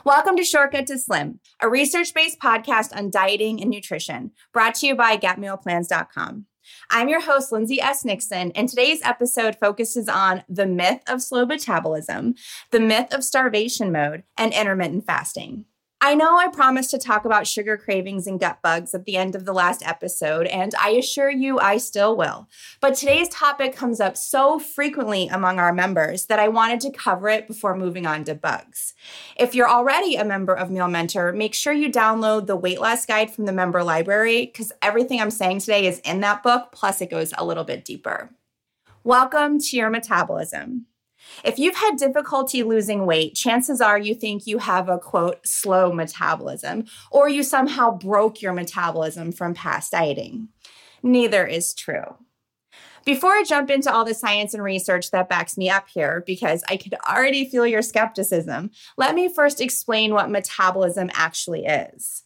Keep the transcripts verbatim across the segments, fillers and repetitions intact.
Welcome to Shortcut to Slim, a research-based podcast on dieting and nutrition, brought to you by get meal plans dot com. I'm your host, Lindsay S. Nixon, and today's episode focuses on the myth of slow metabolism, the myth of starvation mode, and intermittent fasting. I know I promised to talk about sugar cravings and gut bugs at the end of the last episode, and I assure you I still will. But today's topic comes up so frequently among our members that I wanted to cover it before moving on to bugs. If you're already a member of Meal Mentor, make sure you download the weight loss guide from the member library because everything I'm saying today is in that book, plus it goes a little bit deeper. Welcome to your metabolism. If you've had difficulty losing weight, chances are you think you have a, quote, slow metabolism, or you somehow broke your metabolism from past dieting. Neither is true. Before I jump into all the science and research that backs me up here, because I could already feel your skepticism, let me first explain what metabolism actually is.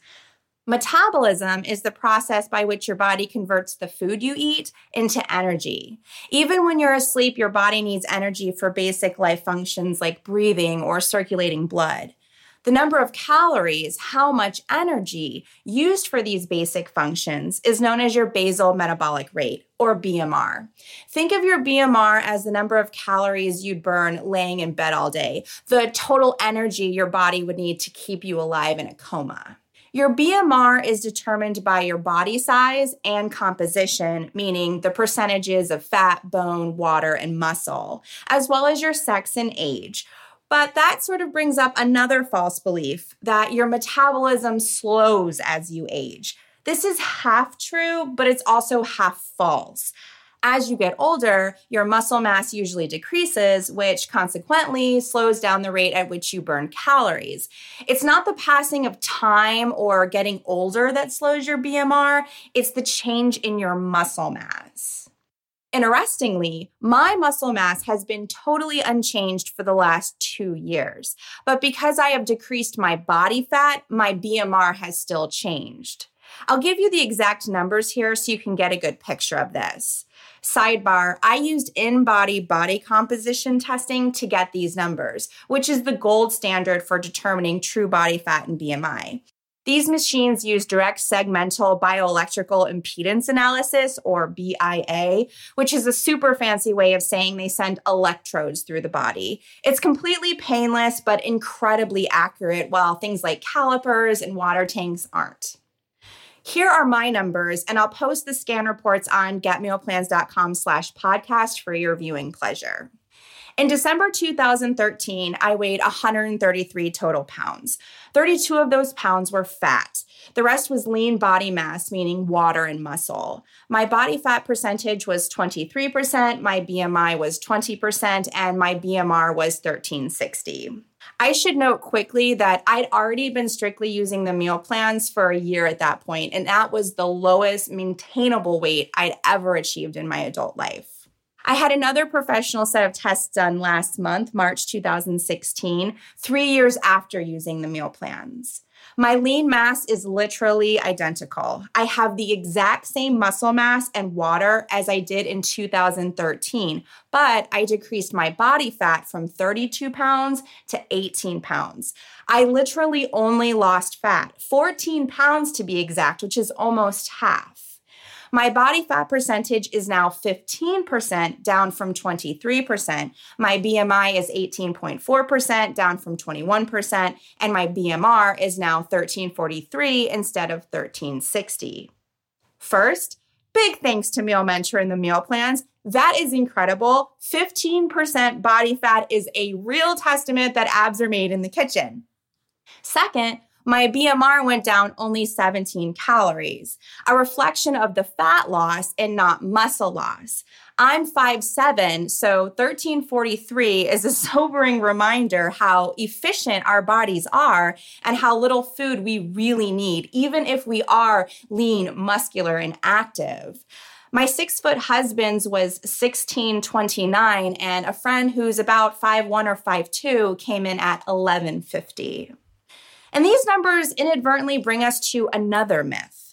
Metabolism is the process by which your body converts the food you eat into energy. Even when you're asleep, your body needs energy for basic life functions like breathing or circulating blood. The number of calories, how much energy used for these basic functions, is known as your basal metabolic rate, or B M R. Think of your B M R as the number of calories you'd burn laying in bed all day, the total energy your body would need to keep you alive in a coma. Your B M R is determined by your body size and composition, meaning the percentages of fat, bone, water, and muscle, as well as your sex and age. But that sort of brings up another false belief that your metabolism slows as you age. This is half true, but it's also half false. As you get older, your muscle mass usually decreases, which consequently slows down the rate at which you burn calories. It's not the passing of time or getting older that slows your B M R, it's the change in your muscle mass. Interestingly, my muscle mass has been totally unchanged for the last two years. But because I have decreased my body fat, my B M R has still changed. I'll give you the exact numbers here so you can get a good picture of this. Sidebar, I used in-body body composition testing to get these numbers, which is the gold standard for determining true body fat and B M I. These machines use direct segmental bioelectrical impedance analysis, or B I A, which is a super fancy way of saying they send electrodes through the body. It's completely painless, but incredibly accurate, while things like calipers and water tanks aren't. Here are my numbers, and I'll post the scan reports on get meal plans dot com slash podcast for your viewing pleasure. In December two thousand thirteen, I weighed one hundred thirty-three total pounds. thirty-two of those pounds were fat. The rest was lean body mass, meaning water and muscle. My body fat percentage was twenty-three percent, my B M I was twenty percent, and my B M R was thirteen sixty. I should note quickly that I'd already been strictly using the meal plans for a year at that point, and that was the lowest maintainable weight I'd ever achieved in my adult life. I had another professional set of tests done last month, March two thousand sixteen, three years after using the meal plans. My lean mass is literally identical. I have the exact same muscle mass and water as I did in two thousand thirteen, but I decreased my body fat from thirty-two pounds to eighteen pounds. I literally only lost fat, fourteen pounds to be exact, which is almost half. My body fat percentage is now fifteen percent, down from twenty-three percent. My B M I is eighteen point four percent, down from twenty-one percent. And my B M R is now thirteen forty-three instead of thirteen sixty. First, big thanks to Meal Mentor and the meal plans. That is incredible. fifteen percent body fat is a real testament that abs are made in the kitchen. Second, my B M R went down only seventeen calories, a reflection of the fat loss and not muscle loss. I'm five seven, so thirteen forty-three is a sobering reminder how efficient our bodies are and how little food we really need, even if we are lean, muscular, and active. My six-foot husband's was sixteen twenty-nine, and a friend who's about five one or five two came in at eleven fifty. And these numbers inadvertently bring us to another myth.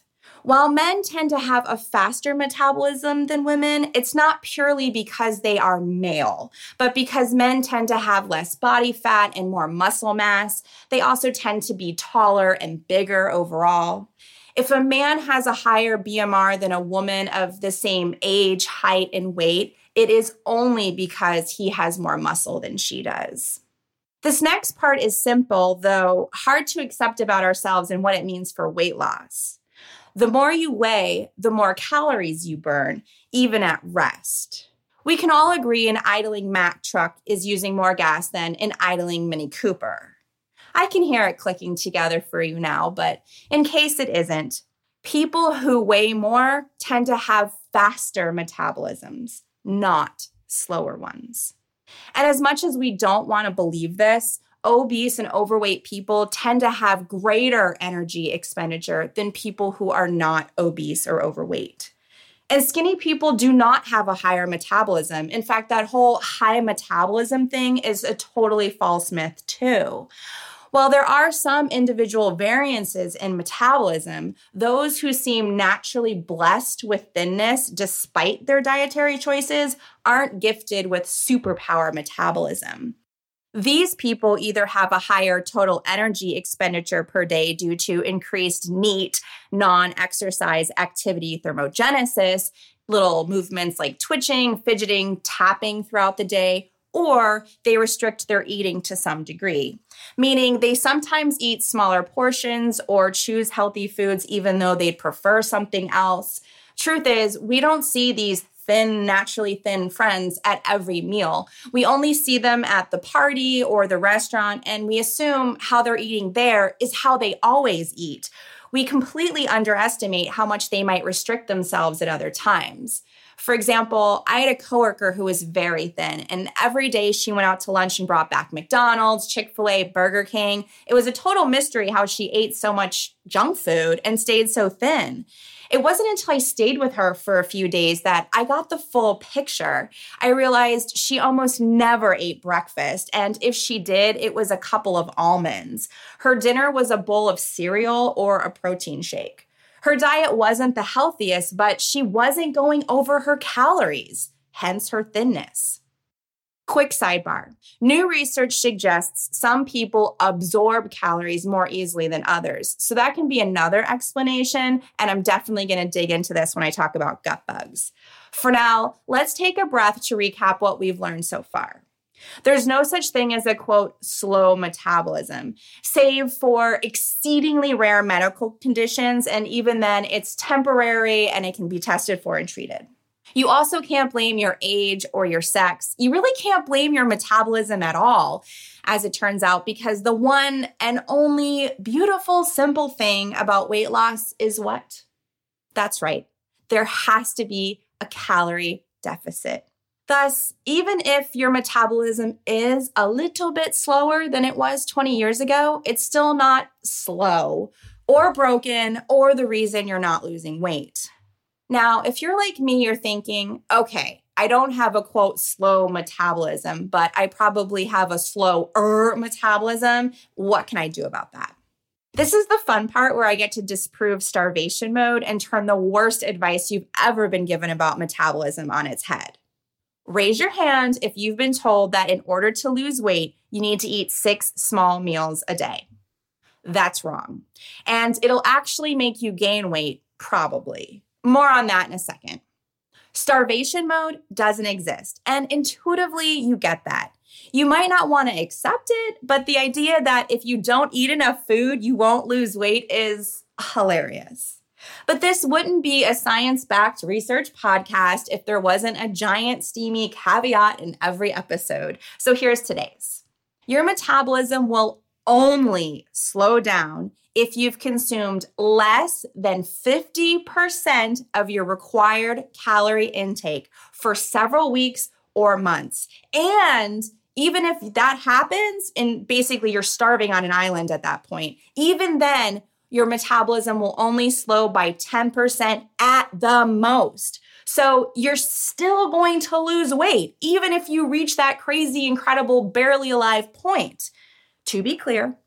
While men tend to have a faster metabolism than women, it's not purely because they are male, but because men tend to have less body fat and more muscle mass. They also tend to be taller and bigger overall. If a man has a higher B M R than a woman of the same age, height, and weight, it is only because he has more muscle than she does. This next part is simple, though hard to accept about ourselves and what it means for weight loss. The more you weigh, the more calories you burn, even at rest. We can all agree an idling Mack truck is using more gas than an idling Mini Cooper. I can hear it clicking together for you now, but in case it isn't, people who weigh more tend to have faster metabolisms, not slower ones. And as much as we don't want to believe this, obese and overweight people tend to have greater energy expenditure than people who are not obese or overweight. And skinny people do not have a higher metabolism. In fact, that whole high metabolism thing is a totally false myth too. While there are some individual variances in metabolism, those who seem naturally blessed with thinness despite their dietary choices aren't gifted with superpower metabolism. These people either have a higher total energy expenditure per day due to increased NEAT, non-exercise activity thermogenesis, little movements like twitching, fidgeting, tapping throughout the day, or they restrict their eating to some degree, meaning they sometimes eat smaller portions or choose healthy foods even though they'd prefer something else. Truth is, we don't see these thin, naturally thin friends at every meal. We only see them at the party or the restaurant, and we assume how they're eating there is how they always eat. We completely underestimate how much they might restrict themselves at other times. For example, I had a coworker who was very thin, and every day she went out to lunch and brought back McDonald's, Chick-fil-A, Burger King. It was a total mystery how she ate so much junk food and stayed so thin. It wasn't until I stayed with her for a few days that I got the full picture. I realized she almost never ate breakfast, and if she did, it was a couple of almonds. Her dinner was a bowl of cereal or a protein shake. Her diet wasn't the healthiest, but she wasn't going over her calories, hence her thinness. Quick sidebar. New research suggests some people absorb calories more easily than others. So that can be another explanation, and I'm definitely going to dig into this when I talk about gut bugs. For now, let's take a breath to recap what we've learned so far. There's no such thing as a, quote, slow metabolism, save for exceedingly rare medical conditions, and even then, it's temporary and it can be tested for and treated. You also can't blame your age or your sex. You really can't blame your metabolism at all, as it turns out, because the one and only beautiful, simple thing about weight loss is what? That's right. There has to be a calorie deficit. Thus, even if your metabolism is a little bit slower than it was twenty years ago, it's still not slow or broken or the reason you're not losing weight. Now, if you're like me, you're thinking, okay, I don't have a, quote, slow metabolism, but I probably have a slower metabolism. What can I do about that? This is the fun part where I get to disprove starvation mode and turn the worst advice you've ever been given about metabolism on its head. Raise your hand if you've been told that in order to lose weight, you need to eat six small meals a day. That's wrong. And it'll actually make you gain weight, probably. More on that in a second. Starvation mode doesn't exist, and intuitively you get that. You might not want to accept it, but the idea that if you don't eat enough food, you won't lose weight is hilarious. But this wouldn't be a science-backed research podcast if there wasn't a giant steamy caveat in every episode. So here's today's. Your metabolism will only slow down if you've consumed less than fifty percent of your required calorie intake for several weeks or months. And even if that happens, and basically you're starving on an island at that point, even then, your metabolism will only slow by ten percent at the most. So you're still going to lose weight, even if you reach that crazy, incredible, barely alive point. To be clear,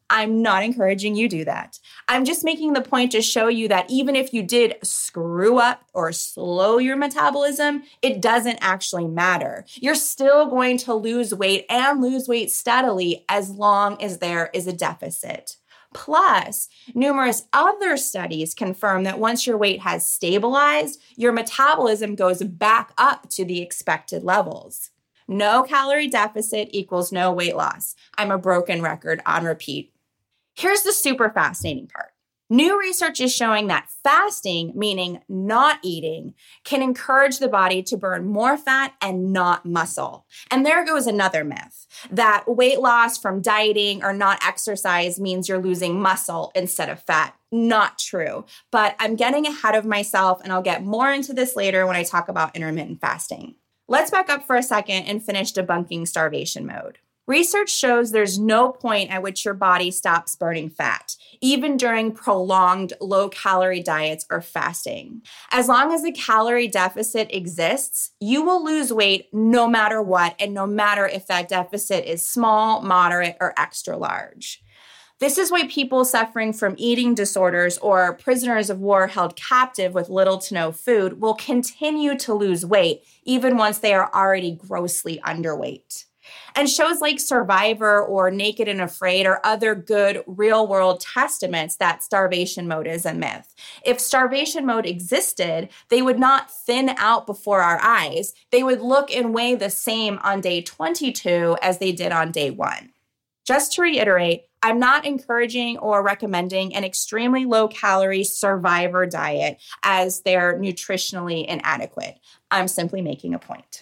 I'm not encouraging you do that. I'm just making the point to show you that even if you did screw up or slow your metabolism, it doesn't actually matter. You're still going to lose weight and lose weight steadily as long as there is a deficit. Plus, numerous other studies confirm that once your weight has stabilized, your metabolism goes back up to the expected levels. No calorie deficit equals no weight loss. I'm a broken record on repeat. Here's the super fascinating part. New research is showing that fasting, meaning not eating, can encourage the body to burn more fat and not muscle. And there goes another myth, that weight loss from dieting or not exercise means you're losing muscle instead of fat. Not true, but I'm getting ahead of myself, and I'll get more into this later when I talk about intermittent fasting. Let's back up for a second and finish debunking starvation mode. Research shows there's no point at which your body stops burning fat, even during prolonged low-calorie diets or fasting. As long as a calorie deficit exists, you will lose weight no matter what, and no matter if that deficit is small, moderate, or extra large. This is why people suffering from eating disorders or prisoners of war held captive with little to no food will continue to lose weight, even once they are already grossly underweight. And shows like Survivor or Naked and Afraid are other good real-world testaments that starvation mode is a myth. If starvation mode existed, they would not thin out before our eyes. They would look and weigh the same on day twenty-two as they did on day one. Just to reiterate, I'm not encouraging or recommending an extremely low-calorie Survivor diet as they're nutritionally inadequate. I'm simply making a point.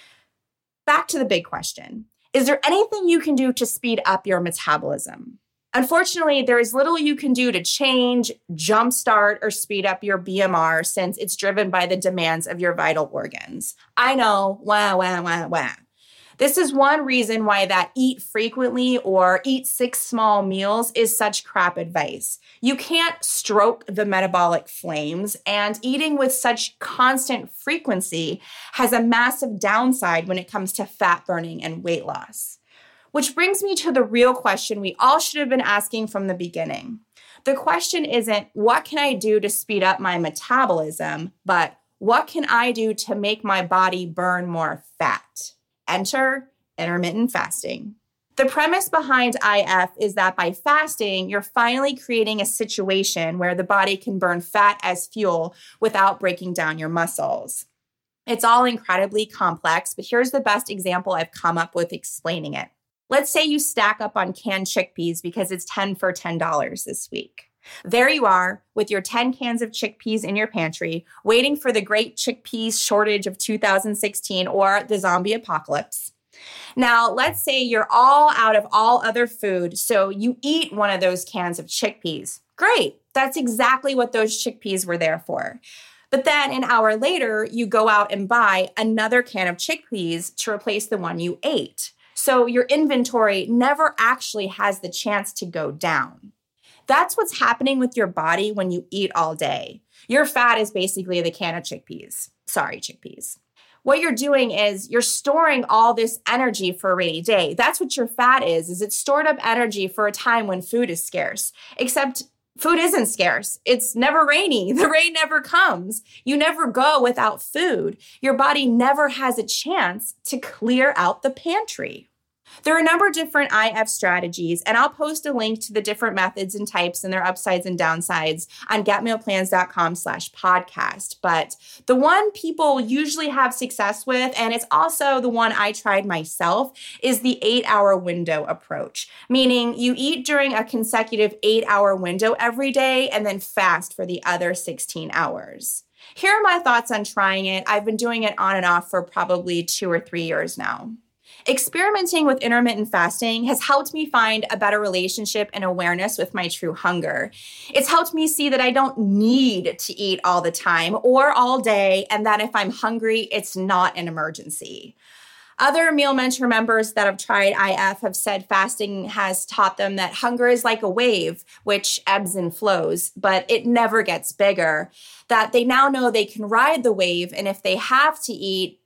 Back to the big question. Is there anything you can do to speed up your metabolism? Unfortunately, there is little you can do to change, jumpstart, or speed up your B M R since it's driven by the demands of your vital organs. I know, wah, wah, wah, wah. This is one reason why that eat frequently or eat six small meals is such crap advice. You can't stroke the metabolic flames, and eating with such constant frequency has a massive downside when it comes to fat burning and weight loss. Which brings me to the real question we all should have been asking from the beginning. The question isn't, what can I do to speed up my metabolism, but what can I do to make my body burn more fat? Enter intermittent fasting. The premise behind I F is that by fasting, you're finally creating a situation where the body can burn fat as fuel without breaking down your muscles. It's all incredibly complex, but here's the best example I've come up with explaining it. Let's say you stack up on canned chickpeas because it's ten for ten dollars this week. There you are with your ten cans of chickpeas in your pantry, waiting for the great chickpeas shortage of two thousand sixteen or the zombie apocalypse. Now, let's say you're all out of all other food, so you eat one of those cans of chickpeas. Great, that's exactly what those chickpeas were there for. But then an hour later, you go out and buy another can of chickpeas to replace the one you ate. So your inventory never actually has the chance to go down. That's what's happening with your body when you eat all day. Your fat is basically the can of chickpeas. Sorry, chickpeas. What you're doing is you're storing all this energy for a rainy day. That's what your fat is, is it's stored up energy for a time when food is scarce. Except food isn't scarce. It's never rainy. The rain never comes. You never go without food. Your body never has a chance to clear out the pantry. There are a number of different I F strategies, and I'll post a link to the different methods and types and their upsides and downsides on getmealplans.com slash podcast. But the one people usually have success with, and it's also the one I tried myself, is the eight-hour window approach, meaning you eat during a consecutive eight-hour window every day and then fast for the other sixteen hours. Here are my thoughts on trying it. I've been doing it on and off for probably two or three years now. Experimenting with intermittent fasting has helped me find a better relationship and awareness with my true hunger. It's helped me see that I don't need to eat all the time or all day, and that if I'm hungry, it's not an emergency. Other Meal Mentor members that have tried I F have said fasting has taught them that hunger is like a wave, which ebbs and flows, but it never gets bigger. That they now know they can ride the wave, and if they have to eat,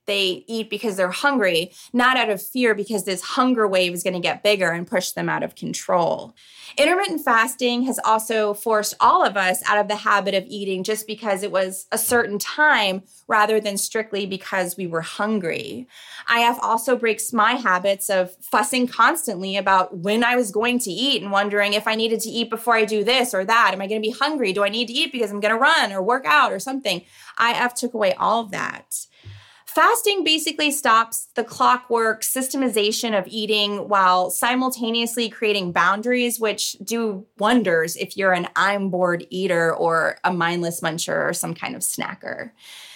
they eat because they're hungry, not out of fear because this hunger wave is going to get bigger and push them out of control. Intermittent fasting has also forced all of us out of the habit of eating just because it was a certain time rather than strictly because we were hungry. I F also breaks my habits of fussing constantly about when I was going to eat and wondering if I needed to eat before I do this or that. Am I going to be hungry? Do I need to eat because I'm going to run or work out or something? I F took away all of that. Fasting basically stops the clockwork systemization of eating while simultaneously creating boundaries, which do wonders if you're an I'm bored eater or a mindless muncher or some kind of snacker.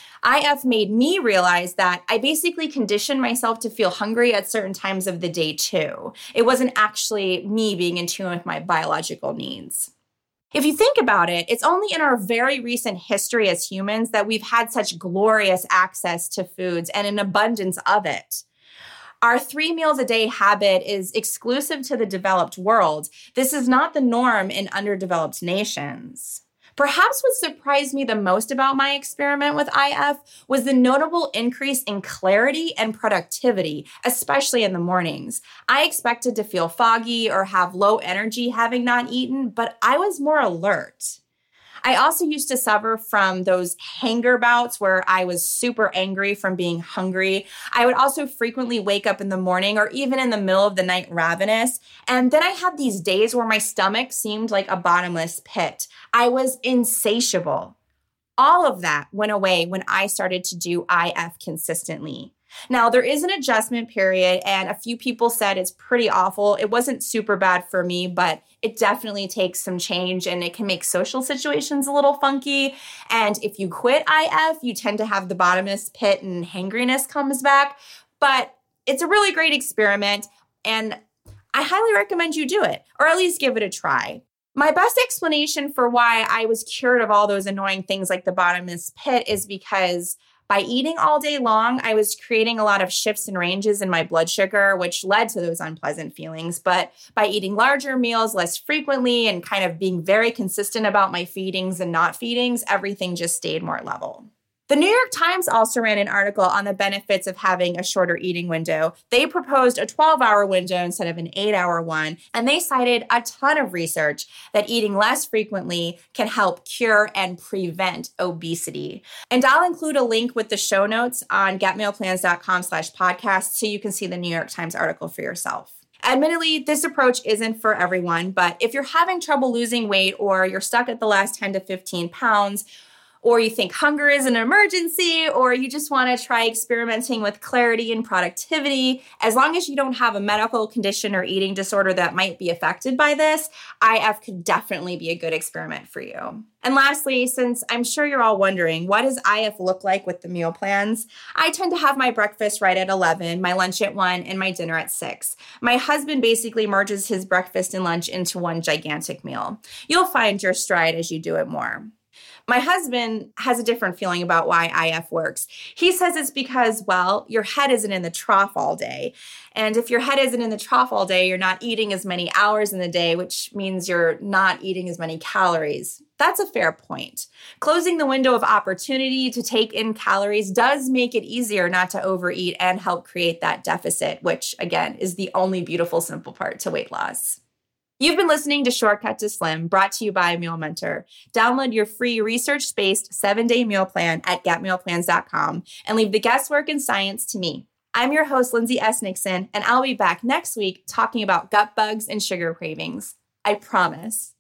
I F made me realize that I basically conditioned myself to feel hungry at certain times of the day too. It wasn't actually me being in tune with my biological needs. If you think about it, it's only in our very recent history as humans that we've had such glorious access to foods and an abundance of it. Our three meals a day habit is exclusive to the developed world. This is not the norm in underdeveloped nations. Perhaps what surprised me the most about my experiment with I F was the notable increase in clarity and productivity, especially in the mornings. I expected to feel foggy or have low energy having not eaten, but I was more alert. I also used to suffer from those hanger bouts where I was super angry from being hungry. I would also frequently wake up in the morning or even in the middle of the night ravenous. And then I had these days where my stomach seemed like a bottomless pit. I was insatiable. All of that went away when I started to do I F consistently. Now, there is an adjustment period, and a few people said it's pretty awful. It wasn't super bad for me, but it definitely takes some change, and it can make social situations a little funky. And if you quit I F, you tend to have the bottomless pit and hangriness comes back. But it's a really great experiment, and I highly recommend you do it, or at least give it a try. My best explanation for why I was cured of all those annoying things like the bottomless pit is because by eating all day long, I was creating a lot of shifts and ranges in my blood sugar, which led to those unpleasant feelings. But by eating larger meals less frequently and kind of being very consistent about my feedings and not feedings, everything just stayed more level. The New York Times also ran an article on the benefits of having a shorter eating window. They proposed a twelve-hour window instead of an eight-hour one, and they cited a ton of research that eating less frequently can help cure and prevent obesity. And I'll include a link with the show notes on get meal plans dot com slash podcast so you can see the New York Times article for yourself. Admittedly, this approach isn't for everyone, but if you're having trouble losing weight or you're stuck at the last ten to fifteen pounds, or you think hunger is an emergency, or you just want to try experimenting with clarity and productivity, as long as you don't have a medical condition or eating disorder that might be affected by this, I F could definitely be a good experiment for you. And lastly, since I'm sure you're all wondering, what does I F look like with the meal plans? I tend to have my breakfast right at eleven, my lunch at one, and my dinner at six. My husband basically merges his breakfast and lunch into one gigantic meal. You'll find your stride as you do it more. My husband has a different feeling about why I F works. He says it's because, well, your head isn't in the trough all day. And if your head isn't in the trough all day, you're not eating as many hours in the day, which means you're not eating as many calories. That's a fair point. Closing the window of opportunity to take in calories does make it easier not to overeat and help create that deficit, which, again, is the only beautiful, simple part to weight loss. You've been listening to Shortcut to Slim, brought to you by Meal Mentor. Download your free research-based seven-day meal plan at get meal plans dot com and leave the guesswork and science to me. I'm your host, Lindsay S. Nixon, and I'll be back next week talking about gut bugs and sugar cravings. I promise.